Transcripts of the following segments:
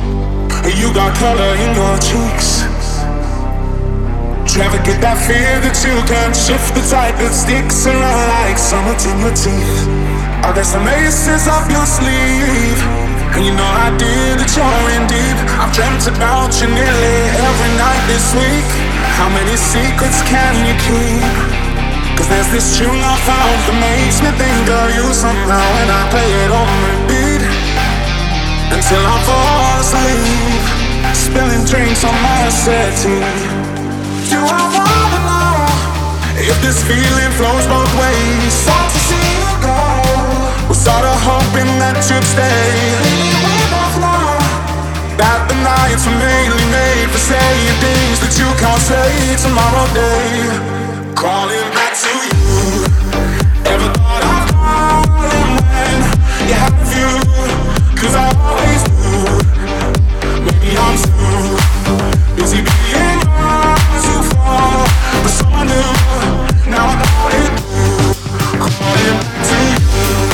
You got color in your cheeks. Never get that fear that you can shift the tide that sticks around like summer to your teeth. Are there some aces up your sleeve? And you know I did that you're in deep. I've dreamt about you nearly every night this week. How many secrets can you keep? Cause there's this tune I found that makes me think of you somehow, and I play it on repeat until I fall asleep, spilling drinks on my settee. Do I wanna know if this feeling flows both ways? Sad to see you go. Was sorta hoping that you'd stay. We both know that the nights were mainly made for saying things that you can't say tomorrow day. Calling back to you. Ever thought I'd call and when you have a view? Cause I always do. Maybe I'm too busy being yours to fall for someone new. Now I got it. Calling back to you.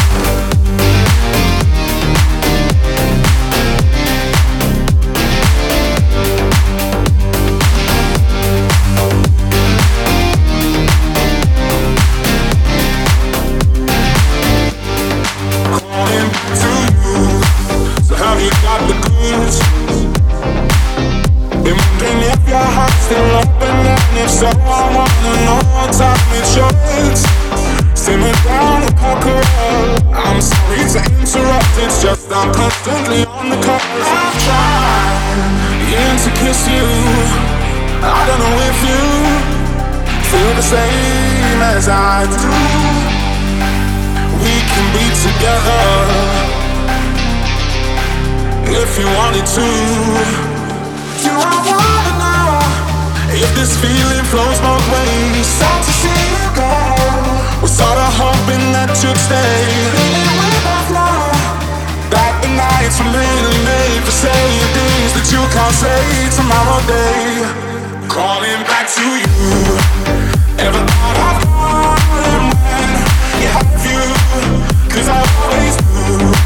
Still open, and if so, I wanna know what time it shows. Simmer down the poker. I'm sorry to interrupt, it's just I'm constantly on the call. I've tried to kiss you. I don't know if you feel the same as I do. We can be together if you wanted to. Do I wanna know if this feeling flows both ways? Sad to see you go. Was sorta hoping that you'd stay. We both know that the nights were mainly made for saying things that you can't say tomorrow day. Calling back to you. Ever thought I'd call and when you have a view? Cause I always do.